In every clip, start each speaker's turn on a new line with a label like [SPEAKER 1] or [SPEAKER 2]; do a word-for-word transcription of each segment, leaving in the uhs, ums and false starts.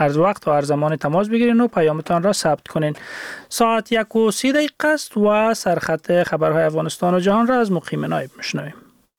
[SPEAKER 1] هر وقت و هر زمان تماس بگیرین و پیامتان را ثبت کنین. ساعت یک و سی دقیقه است و سرخط خبرهای افغانستان و جهان را از مقیم نایب میشنویم.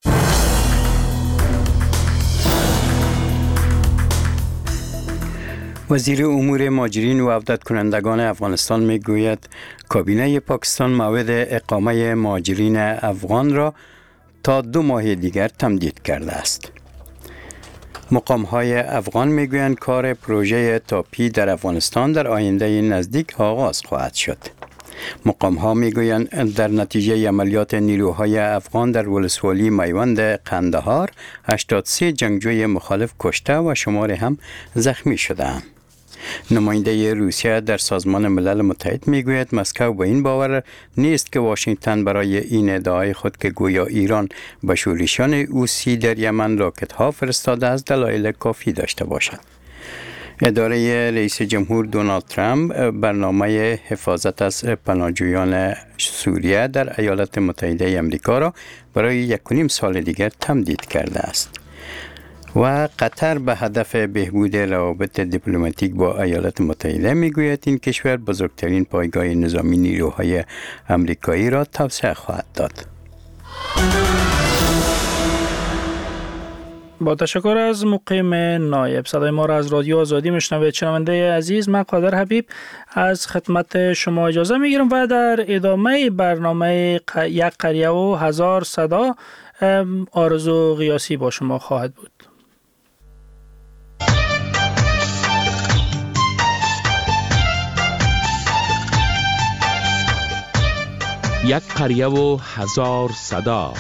[SPEAKER 2] وزیر امور مهاجرین و عودت کنندگان افغانستان می گوید کابینه پاکستان موعد اقامه مهاجرین افغان را تا دو ماه دیگر تمدید کرده است. مقام های افغان می گویند کار پروژه تاپی در افغانستان در آینده نزدیک آغاز خواهد شد. مقام ها می گویند در نتیجه عملیات نیروهای افغان در ولسوالی میوند قندهار هشتاد و سه جنگجوی مخالف کشته و شماری هم زخمی شدند. نماینده روسیه در سازمان ملل متحد میگوید مسکو به این باور نیست که واشنگتن برای این ادعای خود که گویا ایران به شورشیان حوثی در یمن راکت ها فرستاده از دلایل کافی داشته باشد. اداره رئیس جمهور دونالد ترامپ برنامه حفاظت از پناهجویان سوریه در ایالات متحده آمریکا را برای یک و نیم سال دیگر تمدید کرده است. و قطر به هدف بهبود روابط دیپلماتیک با ایالات متحده میگوید این کشور بزرگترین پایگاه نظامی نیروهای آمریکایی را توسعه خواهد داد.
[SPEAKER 1] با تشکر از مقیم نایب. صدای ما را از رادیو آزادی میشنوید. شنونده عزیز، من قادر حبیب از خدمت شما اجازه میگیرم و در ادامه برنامه یک قریه و هزار صدا آرزو قیاسی با شما خواهد بود.
[SPEAKER 3] یک قریه و هزار صدا.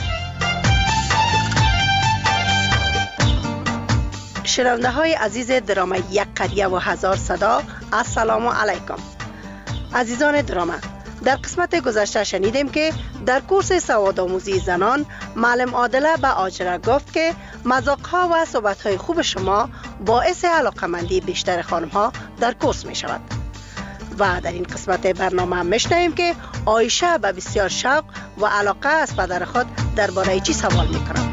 [SPEAKER 4] شنونده های عزیز درام یک قریه و هزار صدا، السلام علیکم. عزیزان درام، در قسمت گذشته شنیدیم که در کورس سوادآموزی زنان معلم عادله به آجره گفت که مذاق‌ها و صحبت‌های خوب شما باعث علاقه‌مندی بیشتر خانم‌ها در کورس می شود. و در این قسمت برنامه میشنویم که عایشه به بسیار شوق و علاقه از پدر خود درباره چی سوال میکنند.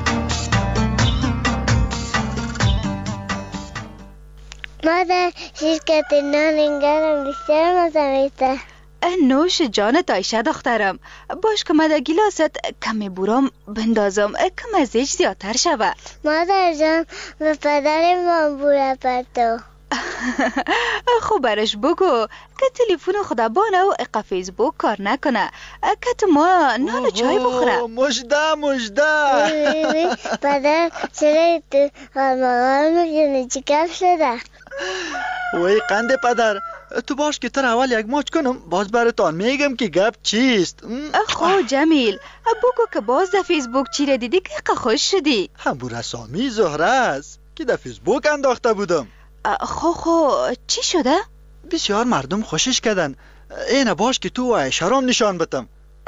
[SPEAKER 5] مادر، شرکت نان گرم بسیار مزه میده.
[SPEAKER 6] نوش جانت عایشه دخترم. باش که من در گلاست کمی برام بندازم کم ازش زیادتر شود.
[SPEAKER 5] مادر جان، به پدر ما بوره پرتو.
[SPEAKER 6] خوب برش بگو که تلفن خدا بانه و اقا فیسبوک کار نکنه که تو ما نان و چای بخوره.
[SPEAKER 7] مجده مجده
[SPEAKER 5] پدر چرا تو غرمغان میگنی چی کف شده؟
[SPEAKER 7] وی قنده پدر، تو باش که تر اول یک ماچ کنم باز براتان میگم که گپ چیست.
[SPEAKER 6] خو جمیل بگو که باز در فیسبوک چی را دیدی که اقا خوش شدی؟
[SPEAKER 7] همون رسامی زهره است که در فیسبوک انداخته بودم.
[SPEAKER 6] خو خو چی شده؟
[SPEAKER 7] بسیار مردم خوشش کردن. اینه باش که تو و عایشه رام نشان بتم.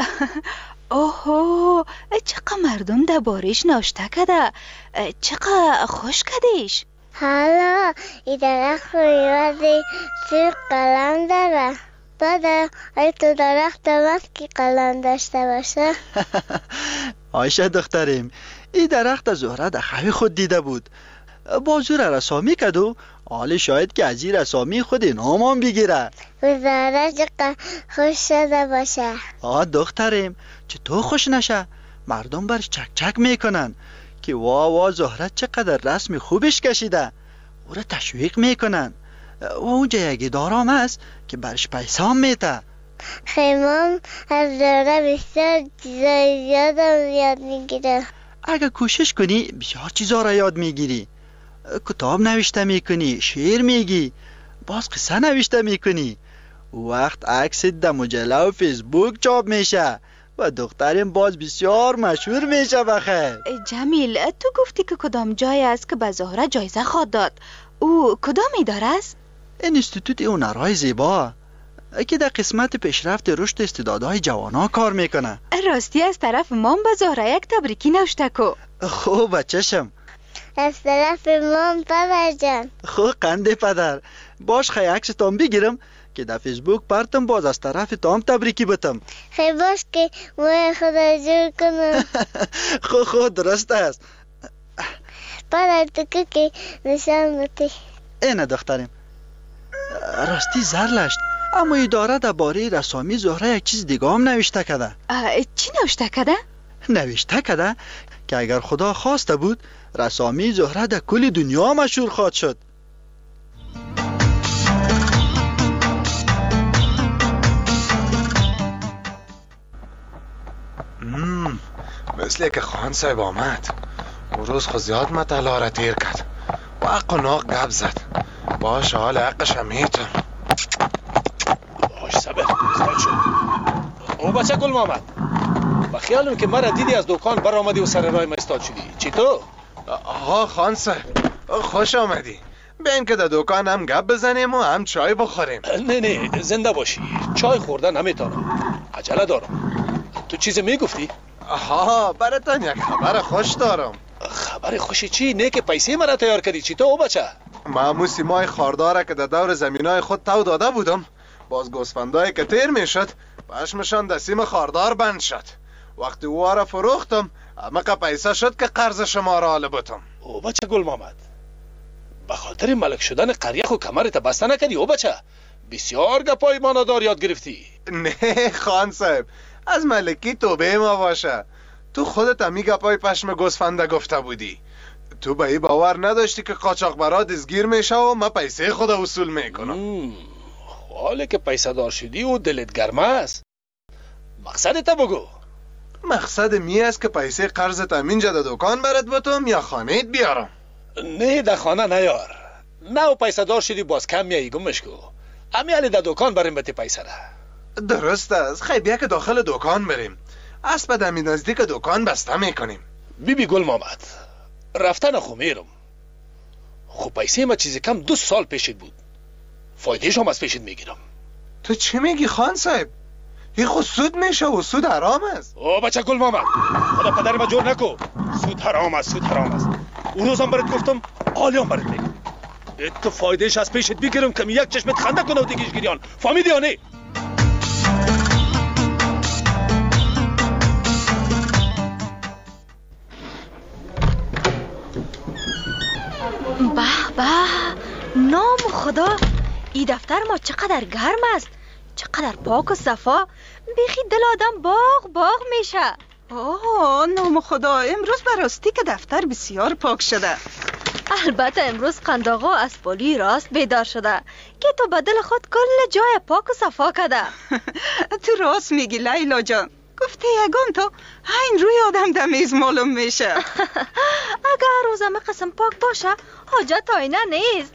[SPEAKER 6] اوهو، چقدر مردم در بارش ناشته کده، چقدر خوش کدیش.
[SPEAKER 5] حالا ای درخت رویوازی سیر قلم داره. بده ای تو درخت دمست که قلم داشته باشه.
[SPEAKER 7] عایشه دختریم، ای درخت زهره در خوی خود دیده بود. بازور رسامی کدو حالی شاید که از این رسامی خود نامان بگیره.
[SPEAKER 5] زهره چقدر خوش شده باشه.
[SPEAKER 7] آه دختریم، چه تو خوش نشه؟ مردم برش چک چک میکنن که وا وا زهره چقدر رسم خوبش کشیده. او را تشویق میکنن و اونجا یکی دارام هست که برش پیسام میته.
[SPEAKER 5] خیمام از زهره بسیار چیزای زیادم یاد میگیره.
[SPEAKER 7] اگه کوشش کنی بسیار چیزا را یاد میگیری. کتاب نوشته میکنی، شعر میگی، باز قصه نوشته میکنی. وقت عکست در مجله و فیسبوک چاپ میشه و دخترم باز بسیار مشهور میشه. بخیر
[SPEAKER 6] جمیل، تو گفتی که کدام جای است که به زهره جایزه خواد داد؟ او کدام اداره است؟
[SPEAKER 7] انستیتوت هنرهای زیبا که در قسمت پیشرفت رشد استعدادهای جوانا کار میکنه.
[SPEAKER 6] راستی از طرف مام به زهره یک تبریکی نوشته کو.
[SPEAKER 7] خوب بچشم.
[SPEAKER 5] از طرف مام پدر جان.
[SPEAKER 7] خوب قنده پدر، باش خیلی عکس تام بگیرم که در فیسبوک پرتم باز از طرف تام تبریکی بتم.
[SPEAKER 5] خیلی باش که موی خدا جور کنم.
[SPEAKER 7] خو خو درست است.
[SPEAKER 5] پدر تو که که نشان بودی.
[SPEAKER 7] اینه دخترم، راستی زرلشت، اما اداره درباره رسامی زهره یک چیز دیگه هم نوشته کده.
[SPEAKER 6] چی نوشته کده؟
[SPEAKER 7] نوشته کده که اگر خدا خواسته بود رسامی زهره در کل دنیا مشهور خواهد شد.
[SPEAKER 8] مثل که خان صاحب آمد. اون روز خود زیاد مطلع را تیر کرد و حق و ناق گپ زد. باش حال حقش هم میتون.
[SPEAKER 9] باش صبر استاد شد. او بچه گل محمد، و خیالم که مرا دیدی از دکان بر آمدی و سر راه ما استاد شدی. چی تو؟
[SPEAKER 8] آها خان صاحب خوش آمدی. بین که در دکان هم گپ بزنیم و هم چای بخوریم.
[SPEAKER 9] نه نه زنده باشی. چای خوردن نمیتونم، عجله دارم. تو چیزی میگفتی؟
[SPEAKER 8] آها براتون یک خبر خوش دارم.
[SPEAKER 9] خبر خوشی چی؟ نه که پیسه مرا تیار کردی. چی تو او بچه؟
[SPEAKER 8] ما موسی مای خارداره که در دور زمینای خود تو داده بودم، باز گوسفندایی که تیر میشد پشمشان در سیم خاردار بند شد. وقتی او را فروختم همه پیسه شد که قرض شما را حاله بودم.
[SPEAKER 9] او بچه گل محمد، به خاطر ملک شدن قریه خو کمرت بسته نکردی او بچه؟ بسیار گپای مانادار یاد گرفتی.
[SPEAKER 8] نه خان صاحب، از ملکی توبه ما باشه. تو خودت همی گپای پشم گوسفنده گفته بودی. تو به ای باور نداشتی که قاچاقبرا دزگیر میشه و ما پیسه خود وصول میکنم.
[SPEAKER 9] حالا که پیسه دار شدی و دلت گرم است، مقصدت بگو.
[SPEAKER 8] مقصد می است که پیسه قرضت همینجا در دکان برات بتم یا خانهت بیارم؟
[SPEAKER 9] نه در خانه نیار. نه و پیسه دار شدی باز کم میایی گمش کو. امی علی در دکان بریم بتی پیسه را.
[SPEAKER 8] درست است. خیلی بیا که داخل دکان بریم. اسب دمی نزدیک دکان بسته میکنیم.
[SPEAKER 9] بی بی گل محمد، رفتن خو میرم. خو پیسه ما چیزی کم دو سال پیشت بود. فایدهش هم از پیشت میگیرم.
[SPEAKER 8] تو چی میگی خان صاحب؟ این خود سود میشه و سود حرام است.
[SPEAKER 9] او بچه گل محمد، خدا پدر ما جور نکو. سود حرام است، سود حرام است. اون روزم برات گفتم، حالی هم برات میگم. تو فایدهش از پیشت بگیرم که یک چشمت خنده کنه و دیگیش گیریان. فهمیدی یا نه؟
[SPEAKER 6] به به، نام خدا، این دفتر ما چقدر گرم است، چقدر پاک و صفا. بیخی دل آدم باغ باغ میشه.
[SPEAKER 10] آه نام خدا، امروز براستی که دفتر بسیار پاک شده.
[SPEAKER 6] البته امروز قنداقا از پالی راست بیدار شده که تو به دل خود کل جای پاک و صفا کده.
[SPEAKER 10] تو راست میگی لیلا جان. گفته یگان تو این روی آدم دمیز معلوم میشه.
[SPEAKER 6] اگر روزم قسم پاک باشه حاجت آینه نیست.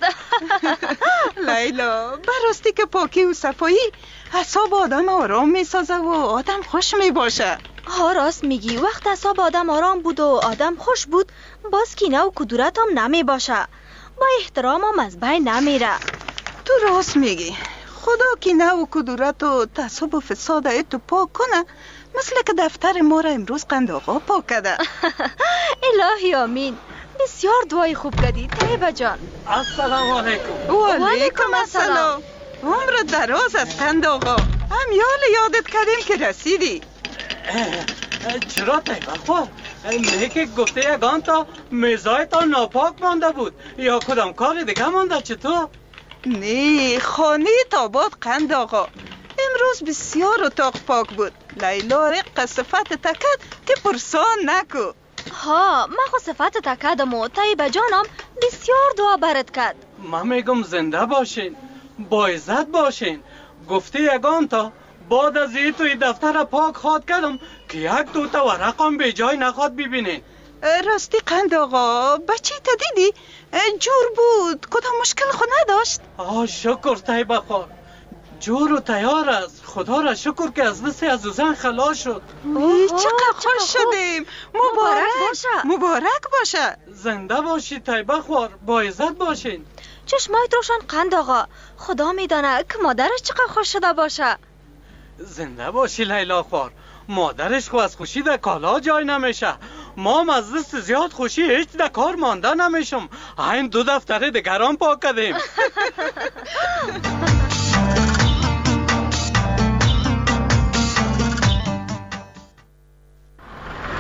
[SPEAKER 10] لیلا براستی که پاکی و صفایی اعصاب آدم آرام میسازه و آدم خوش میباشه.
[SPEAKER 6] ها راست میگی، وقت اعصاب آدم آرام بود و آدم خوش بود باز کینه و کدورت هم نمی باشه، با احترام هم از بین نمیره.
[SPEAKER 10] تو راست میگی. خدا کینه و کدورت و تعصب و فساد تو پاک کنه، مثل که دفتر ما را امروز قنداقا پاک کده.
[SPEAKER 6] الهی آمین. بسیار دعای خوب کردی طیبه جان.
[SPEAKER 10] السلام علیکم. و علیکم السلام. عمر دراز از قنداقا. هم یال یادت کردیم که رسیدی.
[SPEAKER 11] چرا طیبه خواه؟ نه که گفته یگان تا میزای تا ناپاک مانده بود یا کدام کار دیگه مانده چطور؟
[SPEAKER 10] نه خانه تاباد قنداقا امروز بسیار اتاق پاک بود. لیلا رق صفت تکد که پرسان نکو.
[SPEAKER 6] ها من خو صفت تکدم و طیبه جانم بسیار دعا برد کرد.
[SPEAKER 11] من میگم زنده باشین، با عزت باشین. گفته یگان تا بعد از این توی دفتر پاک خواد کردم که یک دوتا ورقم به جای نخواد ببینین.
[SPEAKER 10] راستی قنداقا بچی تا دیدی؟ جور بود، کدام مشکل خود نداشت؟
[SPEAKER 11] آه شکر طیبه خواه، جور و تیار است. خدا را شکر که از دست عزوزن خلاص شد.
[SPEAKER 10] چقدر خوش شدیم. مبارک باشه. مبارک باشه.
[SPEAKER 11] زنده باشی طیبه خوار، با عزت باشین.
[SPEAKER 6] چشمایت روشن قنداقا، خدا میدانه که مادرش چقدر خوش شده باشه.
[SPEAKER 11] زنده باشی لیلا خوار، مادرش خو از خوشی در کالا جای نمیشه. ما هم از دست زیاد خوشی هیچ در کار مانده نمیشم. این دو دفتر دیگران پاک کردیم.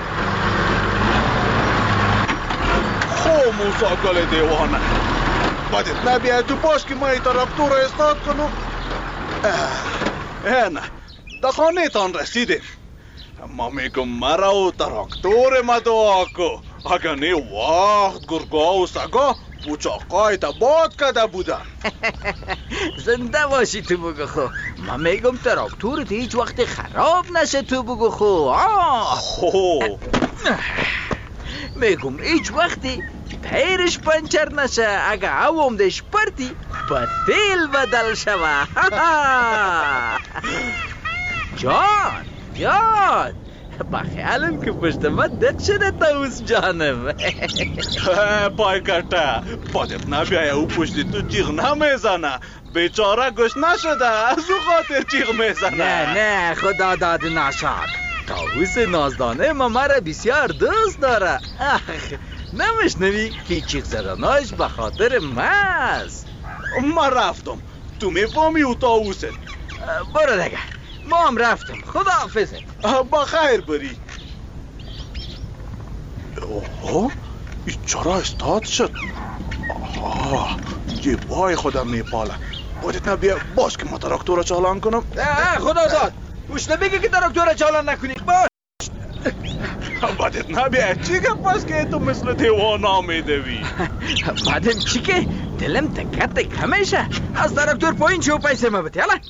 [SPEAKER 12] خو موسا گل دیوانه،
[SPEAKER 9] بدت نبیاد تو باش که ما ای تراکتور رو استاد کنم. نه در خانه تان رسیدیم. ما میگم مرا و تراکتور ما دعا کو. اگر نه وقت گرگا و سگا پوچاقای تا باد کده بودن.
[SPEAKER 12] زنده باشی تو بگو خو. من میگم تراکتورت هیچ وقت خراب نشه تو بگو خو.
[SPEAKER 9] خو
[SPEAKER 12] میگم هیچ وقتی تیرش پنچر نشه. اگه عوامدش پرتی با تیل بدل شوه. جان جان با خیالم که پشت من دق شده تاوز جانم.
[SPEAKER 9] پای کتا بدت نبیای او پشت تو جیغ نمیزنه. بیچاره گوش نشده از او خاطر جیغ میزنه.
[SPEAKER 12] نه نه خدا داد نشد. تاوز نازدانه ما مرا بسیار دوست داره. نمیشنوی که چیغ زدناش به خاطر ماست.
[SPEAKER 9] من رفتم تو میفهمی او تاوزه.
[SPEAKER 12] برو دیگه ما هم رفتم. خدا حافظه.
[SPEAKER 9] با خیر بری. اوه این چرا استاد شد؟ آه جیبای خودم میپاله. باید نبیه باش که ما تراکتور چالان کنم.
[SPEAKER 12] خدا داد گوش نبیگه که تراکتور چالان نکنی. باش
[SPEAKER 9] بدت نبیه چی که پس که تو مثل دیوان آمیدوی.
[SPEAKER 12] بعدم چی که دلم تکت تک همیشه از تراکتور پایین چه و پیسه ما بتی. حالا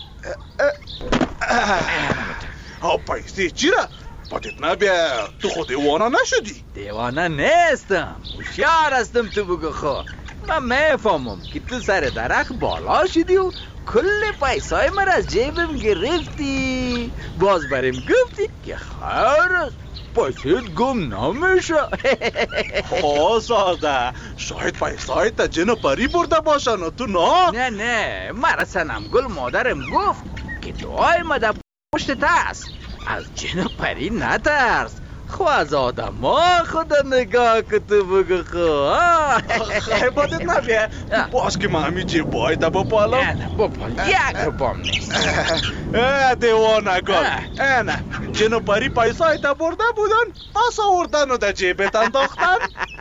[SPEAKER 9] ها پیسه چی را؟ بدت نبیه تو خود دیوانه نشدی؟
[SPEAKER 12] دیوانه نیستم. هوشیار هستم تو بگو خو. من میفهمم که تو سر درخت بالا شدی و کل پیسای من از جیبم گرفتی. باز بریم گفتی که خیر است پیسایت گم نمیشه.
[SPEAKER 9] ها ساده شاید پیسای تا جن و پری برده باشن و تو نه.
[SPEAKER 12] نه نه مرا سنم گل مادرم گفت که دعای ما در پشت است. از جن و پری نترس. خو از آدم ها خدا نگاه که تو بگو خو.
[SPEAKER 9] خیلی بدت نبیه باز که من همی جیبای تا بپالم.
[SPEAKER 12] نه نه بپال یک رو بام نیست.
[SPEAKER 9] دیوانه گل نه جن و پری پیسای تا برده بودن پس آوردن و در جیبت انداختن.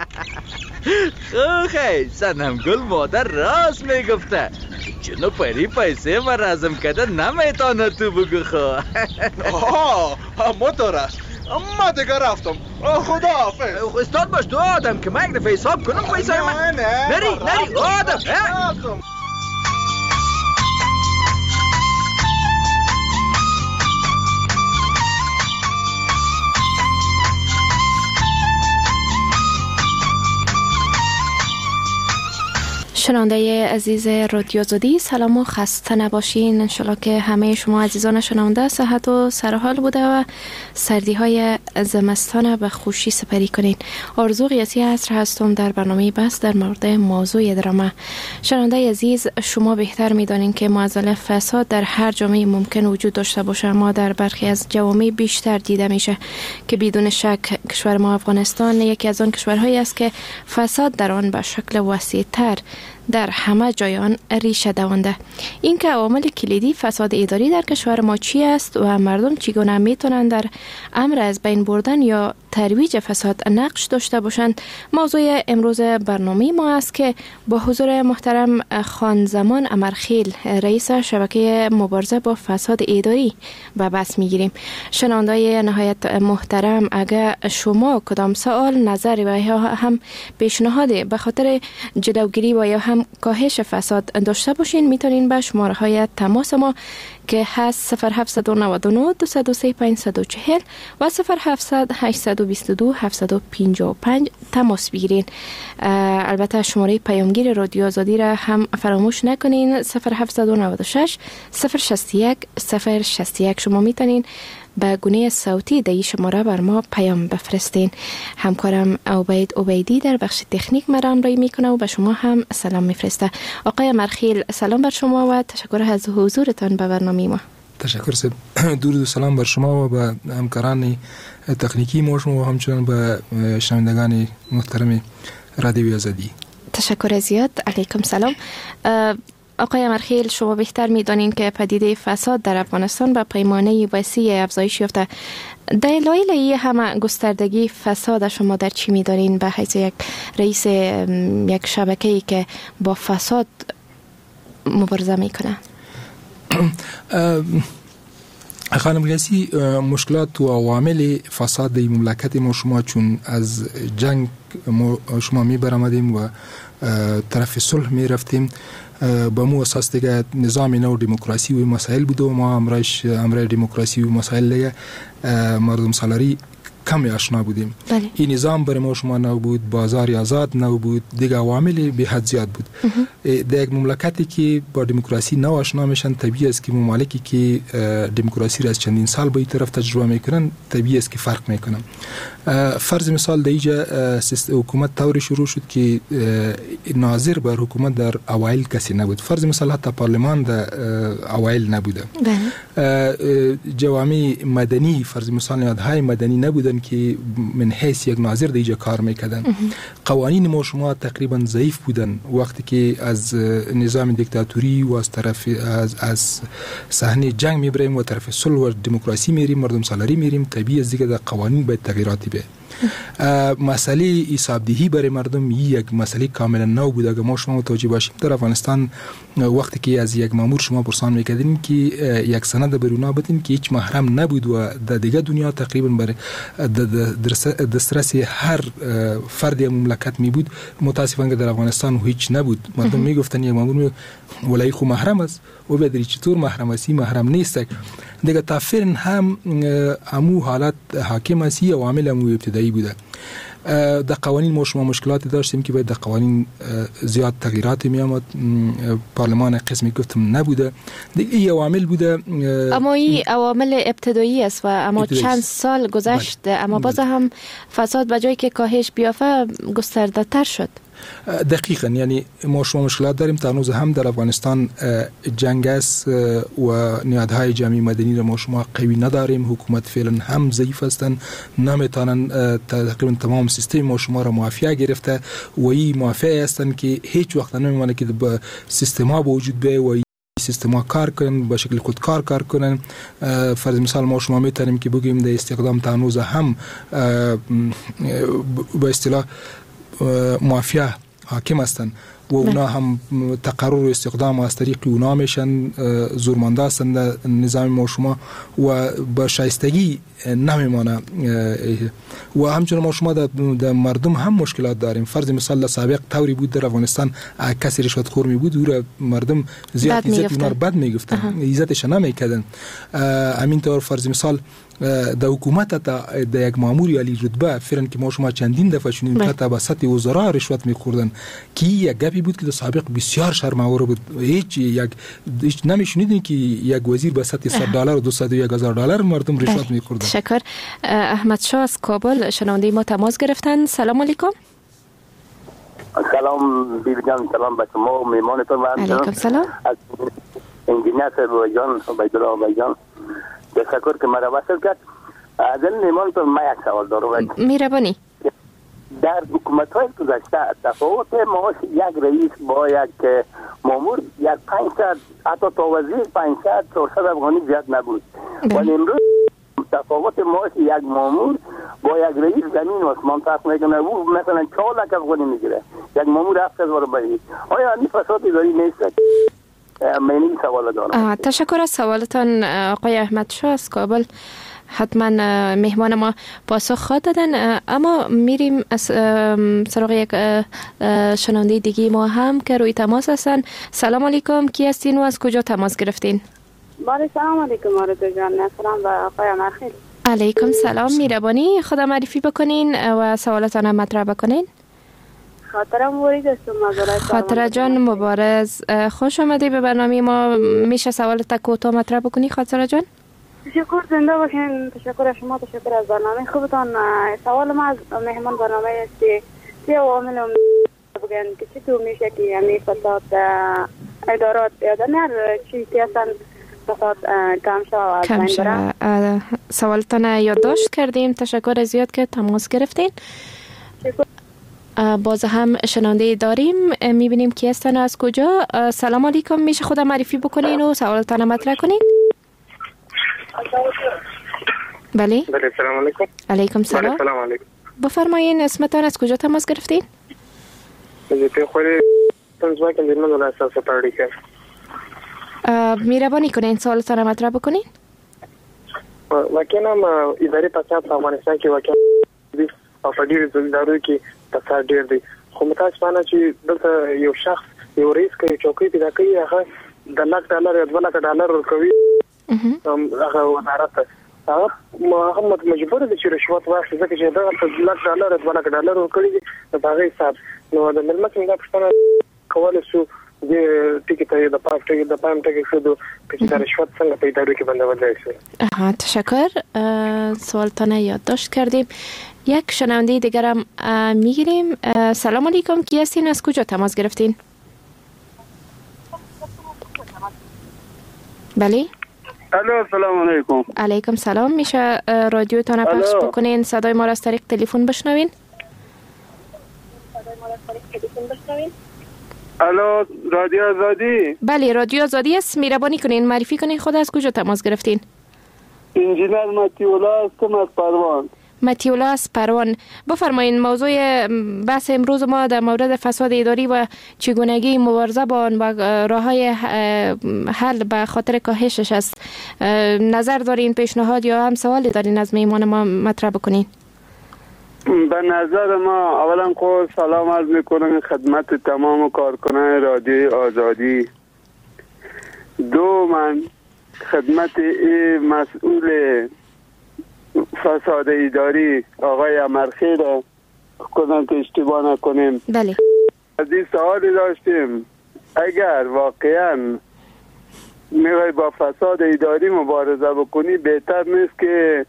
[SPEAKER 12] خو خیلی سنم گل مادر راست میگفته. جن و پری پیسه من رزم کده نمیتانه تو بگو خو.
[SPEAKER 9] آها اما دارست ما دیگه رفتم. خدا حافظ.
[SPEAKER 12] استاد باش تو آدم که من یک دفعه حساب کنم پیسای من.
[SPEAKER 9] نه نه
[SPEAKER 12] نری نری آدم.
[SPEAKER 13] شنونده عزیز رادیو آزادی سلام و خسته نباشین. انشالله که همه شما عزیزان شنونده صحت و سرحال بوده و سردی های زمستان به خوشی سپری کنین. آرزو قیاسی عصر هستم در برنامه بس در مورد موضوع درامه. شنونده عزیز شما بهتر میدانین که معضل فساد در هر جامعه ممکن وجود داشته باشه، اما در برخی از جوامع بیشتر دیده میشه که بدون شک کشور ما افغانستان یکی از آن کشورهایی است که فساد در آن به شکل وسیع‌تر در همه جایان ریشه دوانده. این که عوامل کلیدی فساد اداری در کشور ما چی است و مردم چگونه میتونن در امر از بین بردن یا ترویج فساد نقش داشته باشند موضوع امروز برنامه ما است که با حضور محترم خان زمان امرخیل رئیس شبکه مبارزه با فساد اداری به بحث میگیریم. شنوندای نهایت محترم، اگر شما کدام سوال، نظر و یا هم پیشنهاد به خاطر جلوگیری و یا هم کاهش فساد داشته باشین میتونین به شماره های تماس ما که هست صفر هفت نه نه دو صفر سه پنج صفر چهار و صفر هفت هشت دو دو هفت پنج پنج تماس بگیرین. البته شماره پیامگیر رادیو آزادی را هم فراموش نکنین صفر هفت نه شش صفر شصت یک صفر شصت یک. شما میتونین به گونه صوتی در این شماره بر ما پیام بفرستین. همکارم عبید عبیدی در بخش تکنیک مرا همراهی میکنه و به شما هم سلام میفرسته. آقای مرخیل سلام بر شما و تشکر از حضورتان به برنامه ما.
[SPEAKER 14] تشکر سید. درود و سلام بر شما و به همکاران تکنیکی ما شما و همچنان به شنوندگان محترم رادیو آزادی.
[SPEAKER 13] تشکر زیاد. علیکم سلام. آقای امرخیل، شما بهتر می‌دانید که پدیده فساد در افغانستان به پیمانه وسیع افزایش یافته. دلایل این همه گستردگی فساد شما در چی می‌دانید به حیث یک رئیس یک شبکه‌ای که با فساد مبارزه میکنه؟
[SPEAKER 14] خانم گیسی، مشکلات و عوامل فساد در مملکت ما شما چون از جنگ شما می برآمدیم و طرف صلح می رفتیم، با مو اساس دیگه نظام نو دموکراسی و مسائل بود و ما امرش امر دموکراسی و مسائل دیگه مردم سالاری کمی آشنا بودیم.
[SPEAKER 13] بله.
[SPEAKER 14] این نظام برای ما شما نو بود، بازار آزاد نو بود، دیگه عوامل به حد زیاد بود. در یک مملکتی که با دموکراسی نو آشنا میشن، طبیعی است که ممالکی که دموکراسی را از چندین سال به این طرف تجربه میکنن طبیعی است که فرق میکنن. فرض مثال در اینجا حکومت طوری شروع شد که ناظر بر حکومت در اوایل کسی نبود. فرض مثال حتی پارلمان در اوایل نبوده. جوامع مدنی فرض مثال نهادهای مدنی نبودن که من حیث یک ناظر در اینجا کار میکردن. قوانین ما شما تقریبا ضعیف بودن. وقتی که از نظام دیکتاتوری و از طرف از از صحنه جنگ میبریم و طرف صلح و دموکراسی میریم، مردم سالاری میریم، طبیعی است دیگه در قوانین باید تغییراتی به. مسئله حسابدهی برای مردم یک مسئله کاملا نو بود. اگر ما شما متوجه باشیم در افغانستان وقتی که از یک مامور شما پرسان میکردین که یک سند برونا بدین که هیچ محرم نبود و در دیگه دنیا تقریبا برای دسترس هر فرد مملکت می بود، متاسفانه در افغانستان هیچ نبود. مردم میگفتن یک مامور ولای خو محرم است و بدری چطور محرم است؟ محرم نیست. دیگه تا فعلا هم امو حالت حاکم است، عوامل امو ابتدایی بوده. در قوانین ما شما مشکلاتی داشتیم که باید در قوانین زیاد تغییرات می آمد. پارلمان قسمی گفتم نبوده. دیگه این عوامل بوده.
[SPEAKER 13] اما این عوامل ابتدایی است و اما ابتدایی. چند سال گذشت بله. اما باز هم فساد به جای که کاهش بیافته گسترده تر شد.
[SPEAKER 14] دقیقاً، یعنی ما شما مشکلات داریم. تا هنوز هم در افغانستان جنگ است و نهادهای جمعی مدنی را ما شما قوی نداریم. حکومت فعلا هم ضعیف هستند، نمیتونن تقریبا تمام سیستم ما شما را معافیه گرفته و این معافیه هستند که هیچ وقت نمیمونه که با سیستم ها وجود به و سیستم ها کار کنن، با شکل خودکار کار کنن. فرض مثال ما شما میتونیم که بگیم در استخدام تا هنوز هم با اصطلاح مافیا حاکم هستند و اونا هم تقرر و استخدام از طریق اونا میشن، زورمانده هستند در نظام ما شما و با شایستگی نمیمانه. و همچنین ما شما در مردم هم مشکلات داریم. فرض مثال در سابق طوری بود در افغانستان کسی رشوت خور می بود او را مردم زیاد عزت اونا رو بد میگفتن، عزتش نمیکردن. همین طور فرض مثال در حکومت تا در یک مامور علی رتبه فعلا که ما شما چندین دفعه شنیدیم تا به سطح وزرا رشوت میخوردن که یک گپی بود که در سابق بسیار شرم‌آور بود. هیچ یک هیچ نمیشنیدین که یک وزیر به سطح صد دلار و دویست و یک هزار دلار مردم رشوت میخوردن.
[SPEAKER 13] تشکر. احمد شاه از کابل شنونده ما تماس گرفتن. سلام علیکم.
[SPEAKER 15] سلام بیبی جان، سلام به شما و میمانتون. و
[SPEAKER 13] علیکم سلام.
[SPEAKER 15] از انجینیر صاحب جان عبیدالله جان تشکر که مرا وصل کرد. از این میمانتون ما یک سوال دارم.
[SPEAKER 13] میربانی
[SPEAKER 15] در حکومت‌های گذشته تفاوت معاش یک رئیس با یک مامور یک پانصد حتی تا وزیر پانصد چهارصد افغانی زیاد نبود. ولی امروز تفاوت معاش یک مامور با یک رئیس زمین و آسمان فرق میکنه. او مثلا چهار لک افغانی میگیره، یک مامور هفت هزار بگیره. آیا این فساد اداری نیست؟ من این سوال دارم.
[SPEAKER 13] تشکر از سوالتان آقای احمد شاه از کابل. حتما مهمان ما پاسخ خواهد دادن. اما میریم از سراغ یک شنونده دیگه ما هم که روی تماس هستن. سلام علیکم، کی هستین و از کجا تماس گرفتین؟
[SPEAKER 16] بله سلام علیکم آرزو جان. سلام به آقای امرخیل.
[SPEAKER 13] علیکم سلام. میربانی خود معرفی بکنین و سوالتان هم مطرح بکنین.
[SPEAKER 16] خاطره مبارز هستم.
[SPEAKER 13] خاطره جان مبارز، خوش آمدی به برنامه ما. میشه سوالت کوتاه مطرح بکنی خاطره جان؟
[SPEAKER 16] تشکر، زنده باشین. تشکر از شما، تشکر از برنامه خوبتان. سوال ما از مهمان برنامه است که چه عوامل بگن که چطور میشه که یعنی فساد ادارات یادن هر چیزی هستن فساد کم شود
[SPEAKER 13] کم شود. سوالتان یادداشت کردیم. تشکر از زیاد که تماس گرفتین. باز هم شنونده داریم، میبینیم کی هستن از کجا. سلام علیکم، میشه خود معرفی بکنین و سوالتان مطرح کنین؟ بله
[SPEAKER 17] بله سلام علیکم.
[SPEAKER 13] علیکم سلام.
[SPEAKER 17] بله سلام علیکم.
[SPEAKER 13] بفرمایین اسمتان، از کجا تماس گرفتین؟
[SPEAKER 17] زیتی خوری تنزوای که دیرمن ولی احساس پردی کرد.
[SPEAKER 13] میربانی کنین سوالتان مطرح بکنین؟
[SPEAKER 17] واقعا اداري فساد په افغانستان کې واقعا دي او په ډیرو ځایونو کې فساد ډیر دی. خو متاسفانه چې دلته یو شخص یو رئیس کوي چوکۍ پیدا کوي، هغه د لک ډالر یا دوه لک ډالر ورکوي هغه وزارت ته. هغه هغه مجبور دي چې رشوت واخلي ځکه چې دغه لک ډالر دوه لک ډالر ورکړي دي په هغه حساب. نو د ملت څنګه پښتنه کولای شو د ټیکټ د پاک ټیکټ د پام ټیکټ شو چې د رشوت څنګه په ادارو کې بندول شي.
[SPEAKER 13] آها تشکر، سوالتان یادداشت کردیم. یک شنونده دیگر هم میگیریم. سلام علیکم، کی هستین، از کجا تماس گرفتین؟ بله
[SPEAKER 18] الو سلام علیکم.
[SPEAKER 13] علیکم سلام. میشه رادیوتان پخش بکنین صدای ما را از طریق تلفن بشنوین؟
[SPEAKER 16] صدای ما را از طریق تلفن بشنوین؟
[SPEAKER 18] الو رادیو آزادی؟
[SPEAKER 13] بله رادیو آزادی است. مهربانی کنین معرفی کنین خود از کجا تماس گرفتین؟
[SPEAKER 18] انجینر متیولا هستم از پروان.
[SPEAKER 13] متیولا از پروان. بفرمایین موضوع بحث امروز ما در مورد فساد اداری و چگونگی مبارزه با آن و راههای حل به خاطر کاهشش است. نظر دارین، پیشنهاد یا هم سوالی دارین از میهمان ما مطرح بکنین؟
[SPEAKER 18] به نظر ما اولا خود سلام عرض میکنم خدمت تمام کارکنان رادیو آزادی. دو من خدمت مسئول فساد اداری آقای امرخی را کنم که اشتباه نکنیم.
[SPEAKER 13] بله
[SPEAKER 18] از این سوالی داشتیم اگر واقعا میخوای با فساد اداری مبارزه بکنی بهتر نیست که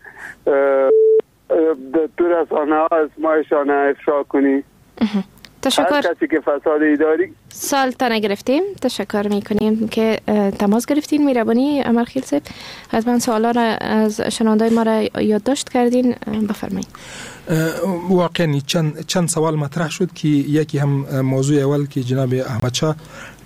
[SPEAKER 18] تو رسانه ها اسمایشان افشا کنی؟
[SPEAKER 13] تشکر.
[SPEAKER 18] هر کسی که فساد اداری
[SPEAKER 13] سال تا نگرفتیم. تشکر میکنیم که تماس گرفتین. میربانی امرخیل صاحب حتما سوالا را از شنوندای ما را یادداشت کردین، بفرمایید.
[SPEAKER 14] واقعا چند چند سوال مطرح شد که یکی هم موضوع اول که جناب احمد شاه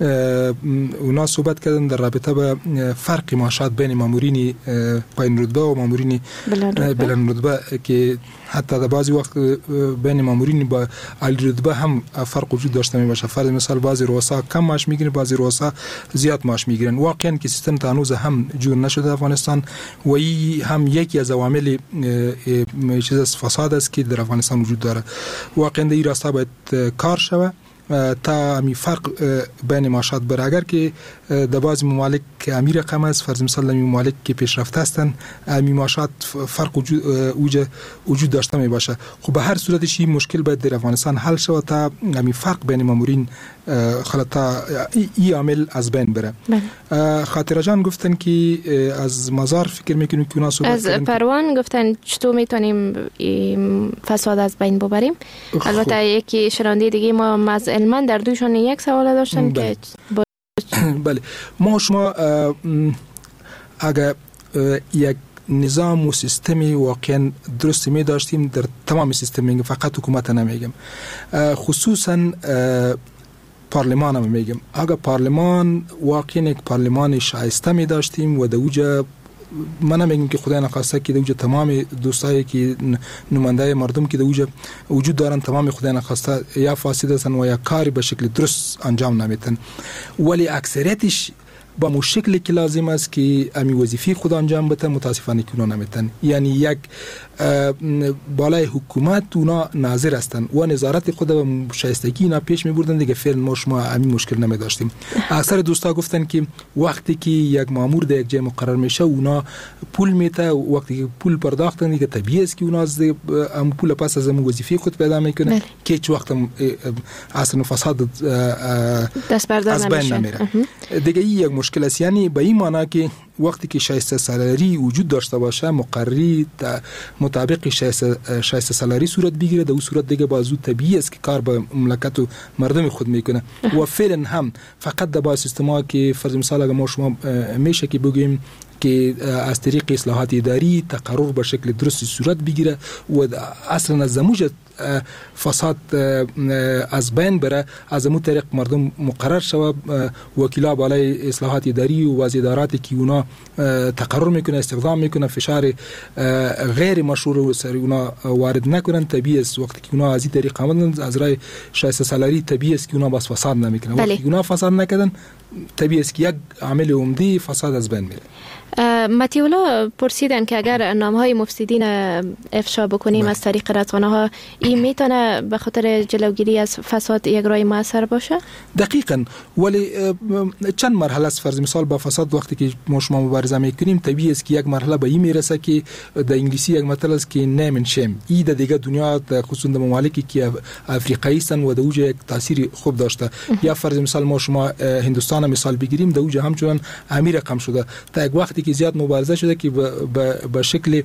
[SPEAKER 14] اونا صحبت کردن در رابطه با فرق معاشات بین مامورین پایین رتبه و مامورین بلند رتبه که حتی در بعضی وقت بین مامورین با عالی رتبه هم فرق وجود داشته می باشه. فرض مثال بعضی رؤسا کم معاش میگیرن، بعضی رؤسا زیاد معاش میگیرن. واقعا که سیستم هنوز هم جور نشده افغانستان و این هم یکی از عوامل چیز از فساد است که در افغانستان وجود داره. واقعا در این راستا باید کار شود تا امی فرق بین معاشات بر. اگر که در بعضی ممالک که امی رقم است، فرض مثال امی ممالک که پیشرفته هستند امی معاشات فرق وجود وجود داشته می باشه. خب به هر صورتش این مشکل باید در افغانستان حل شود تا امی فرق بین مامورین خلاصا این عامل از بین بره. خاطره جان گفتن که از مزار فکر میکنیم که اونا صحبت
[SPEAKER 13] از پروان گفتن چطور میتونیم فساد از بین ببریم. البته یکی شنونده دیگه ما از علمان در دوشان یک سوال داشتن که
[SPEAKER 14] بله ما شما اگر یک نظام و سیستمی واقعا درست می داشتیم در تمام سیستم، فقط حکومت نمیگم، خصوصا پارلمان هم میگم، اگر پارلمان واقعا یک پارلمان شایسته می داشتیم و دوجه من نمیگم که خدای نخواسته که دوجه تمام دوستایی که نماینده مردم که دوجه وجود دارن تمام خدای نخواسته یا فاسد هستن و یا کاری به شکل درست انجام نمیتن، ولی اکثریتش با مو شکلی که لازم است که امی وظیفه خود انجام بده متاسفانه که اونا نمیتن. یعنی یک بالای حکومت اونا ناظر هستن و نظارت خود به شایستگی اینا پیش میبردن دیگه. فعلا ما شما امی مشکل نمی داشتیم. اکثر دوستا گفتن که وقتی که یک مامور در یک جای مقرر میشه اونا پول میته، وقتی که پول پرداختن دیگه طبیعی است که اونا از ام پول پس از ام وظیفه خود پیدا میکنه که هیچ وقت اصلا فساد
[SPEAKER 13] دست بردار نمیشه
[SPEAKER 14] دیگه. یک مشکل است. یعنی به این معنی که وقتی که شایسته سالاری وجود داشته باشه، مقرری مطابق شایسته شایسته سالاری صورت بگیره، در اون صورت دیگه بازو طبیعی است که کار به مملکت و مردم خود میکنه. و فعلا هم فقط در با سیستما که فرض مثال اگر ما شما میشه که بگیم که از طریق اصلاحات اداری تقرر به شکل درست صورت بگیره و اصلا از زموج فساد از بین بره، از اون طریق مردم مقرر شود وکیلا بالای اصلاحات اداری و وزیداراتی که اونا تقرر میکنه، استخدام میکنه، فشار غیر مشروع سر اونا وارد نکنن. طبیعی است وقتی که اونا از این طریق آمدن از رای شایسته سالاری، طبیعی است که اونا بس فساد نمیکنن. وقتی که اونا فساد نکردن طبیعی است که یک عامل عمده فساد از بین میره.
[SPEAKER 13] متیولا پرسیدن که اگر نامهای مفسدین افشا بکنیم از طریق رسانه ها، این میتونه به خاطر جلوگیری از فساد یک راه موثر باشه؟
[SPEAKER 14] دقیقاً. ولی چند مرحله است. فرض مثال با فساد وقتی که ما شما مبارزه میکنیم طبیعی است که یک مرحله به این میرسه که در انگلیسی یک متل است که name and shame. این در دیگه دنیا خصوصا در ممالکی که افریقایی هستند و در اوج یک تاثیر خوب داشته. یا فرض مثال ما شما هندوستان مثال بگیریم، در اوج همچنان امیر رقم شده تا یک وقتی که زیاد مبارزه شده که به شکل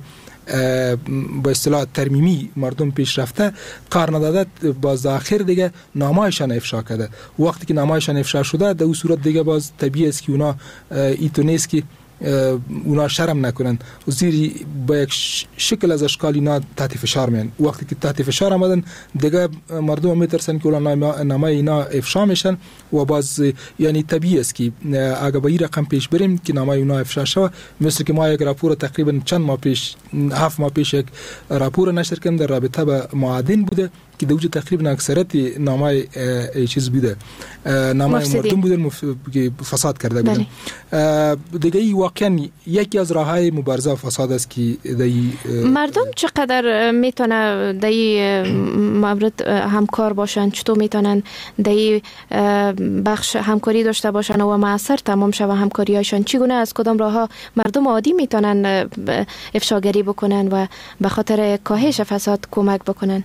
[SPEAKER 14] به اصطلاح ترمیمی مردم پیش رفته کار نداده، باز آخر دیگه نامایشان افشا کرده. وقتی که نامایشان افشا شده در اون صورت دیگه باز طبیعی است که اونا ایتو نیست که اونا شرم نکنن و زیری با یک شکل از اشکال اینا تحت فشار میان. وقتی که تحت فشار آمدن دیگه مردم میترسن که نامه اینا افشا میشن و باز یعنی طبیعی است که اگه با این رقم پیش بریم که نامه اینا افشا شود. مثل که ما یک راپور تقریبا چند ماه پیش هفت ماه پیش یک راپور نشر کردیم در رابطه با معادن بوده که دوجه تقریبا اکثریت نامه چیز بوده، نامه مردم بودن که فساد کرده بودن. دیگه ای واقعا یکی از راههای مبارزه فساد است که دی
[SPEAKER 13] مردم چقدر میتونه دی مورد همکار باشن، چطور میتونن دی بخش همکاری داشته باشن و موثر تمام شوه همکاریاشون؟ چگونه از کدام راهها مردم عادی میتونن افشاگری بکنن و به خاطر کاهش فساد کمک بکنن؟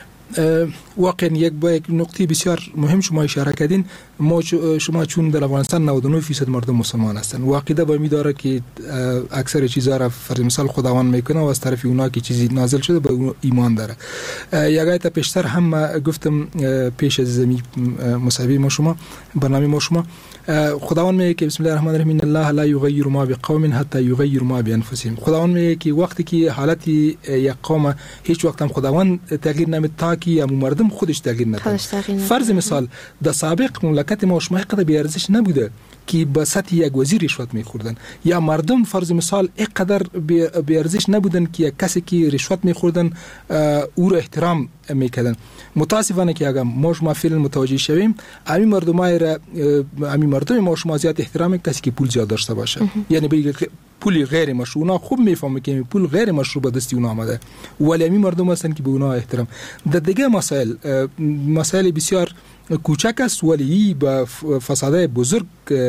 [SPEAKER 14] واقعا یک با یک نقطه بسیار مهم شما اشاره کردین. ما شما چون در افغانستان نود و نه درصد مردم مسلمان هستند و عقیده با می داره که اکثر چیزا را فرض مثال خداوند میکنه و از طرف اونا که چیزی نازل شده به اون ایمان داره. یک آیت پیشتر هم گفتم پیش از زمین مصاحبه ما شما برنامه ما شما خداوند میگه که بسم الله الرحمن الرحیم ان الله لا یغیر ما بقوم حتی یغیروا ما بانفسهم. خداوند میگه که وقتی که حالت یک قوم هیچ وقت هم خداوند تغییر نمیده تا که مردم خودش تغییر نده. فرض مثال در سابق مملکت ما شما قدر بی ارزش نبوده که به سطح یک وزیر رشوت میخوردن، یا مردم فرض مثال اینقدر بی ارزش نبودن که یک کسی که رشوت میخوردن او را احترام میکردن. متاسفانه که اگر ما شما فعلا متوجه شویم امی مردمای را امی مردم ما شما زیاد احترام کسی که پول زیاد داشته باشه، یعنی بگه پول غیر مشروع. اونا خوب میفهمه که پول غیر مشروع به دست اونا آمده، ولی امی مردم هستن که به اونا احترام. در دیگه مسائل مسائل بسیار کوچک است ولی با فسادهای بزرگ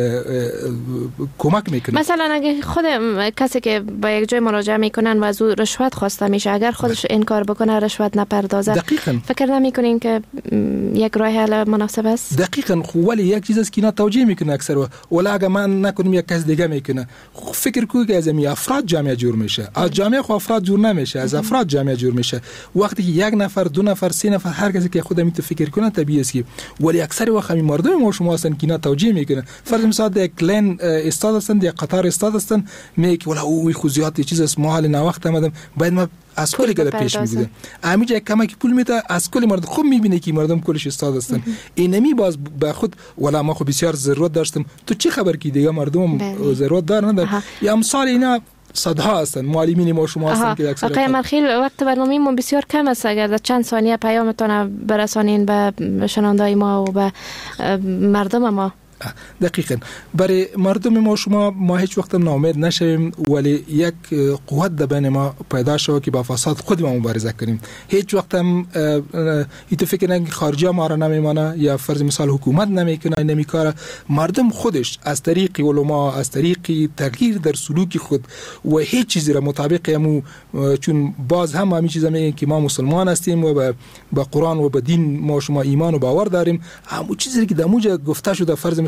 [SPEAKER 14] کمک میکنه.
[SPEAKER 13] مثلا اگه خود کسی که با یک جای مراجعه میکنن و از او رشوت خواسته میشه، اگر خودش انکار بکنه رشوت نپردازه،
[SPEAKER 14] دقیقاً
[SPEAKER 13] فکر نمیکنین که یک راه حل مناسب است؟
[SPEAKER 14] دقیقاً. خو ولی یک چیز است که اینا توجیه میکنه اکثر، ولی اگه من نکنم یک کس دیگه میکنه، فکر کوی که از می افراد جامعه جور میشه. از جامعه خو افراد جور نمیشه، از افراد جامعه جور میشه. وقتی که یک نفر دو نفر سه نفر هر کسی که خودم تو فکر کنه طبیعی است که، ولی اکثر وقت می مردم ما شما هستن که اینا توجیه میکنه. فرض مثال یک لین استاد هستن یا قطار استاد هستن میگه ولی او خو زیاد چیز است، ما حال نه وقت آمدم باید ما از کلی که پیش میگیره امیجا کمک پول میده از کلی مردم خوب میبینه که مردم کلش استاد هستن. اینمی باز به خود ولی ما خو بسیار ضرورت داشتم تو چی خبر کی دیگه مردم ضرورت دارن ندارن. یا امثال اینا صدها هستن معلمین ما شما هستن که اکثر
[SPEAKER 13] آقای مرخیل وقت برنامه ما بسیار کم است، اگر در چند ثانیه پیامتون برسانین به شنوندای ما و به مردم ما.
[SPEAKER 14] دقیقاً. برای مردم ما شما ما هیچ وقت ناامید نشویم، ولی یک قوت در بین ما پیدا شود که با فساد خود ما مبارزه کنیم. هیچ وقت هم ایت فکر نکنید خارجی ما را نمیمانه یا فرض مثال حکومت نمیکنه نمیکاره. مردم خودش از طریق علما، از طریق تغییر در سلوک خود و هیچ چیزی را مطابق همو، چون باز هم همین چیزا میگن که ما مسلمان هستیم و با, با قرآن و با دین ما شما ایمان و باور داریم، همون چیزی که در موجه گفته شده فرض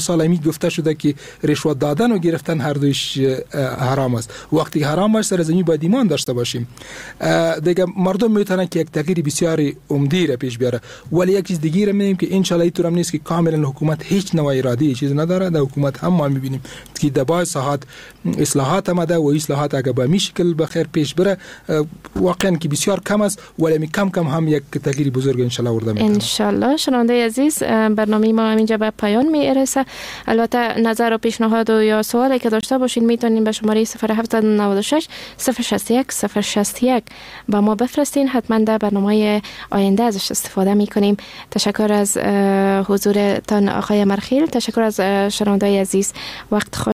[SPEAKER 14] مثال امید گفته شده که رشوت دادن و گرفتن هر دویش حرام است. وقتی حرام است سر زمین باید ایمان داشته باشیم. دیگه مردم میتونن که یک تغییر بسیار عمده را پیش بیاره، ولی یک چیز دیگه را میبینیم که ان شاء الله اینطور هم نیست که کاملا حکومت هیچ نوع اراده چیز نداره. در حکومت هم ما میبینیم که در بعض ساحات اصلاحات آمده و اصلاحات اگه به می شکل بخیر پیش بره واقعا که بسیار کم است، ولی کم کم هم یک تغییر بزرگ ان شاء الله ورده میکنه.
[SPEAKER 13] ان شاء الله. شنونده عزیز، برنامه ما اینجا به پایان میرسه. البته نظر و پیشنهاد و یا سوالی که داشته باشین میتونین به شماره صفر هفت نه شش صفر شش یک صفر شش یک با ما بفرستین. حتما در برنامه آینده ازش استفاده میکنیم. تشکر از حضورتان آقای مرخیل. تشکر از شنونده عزیز. وقت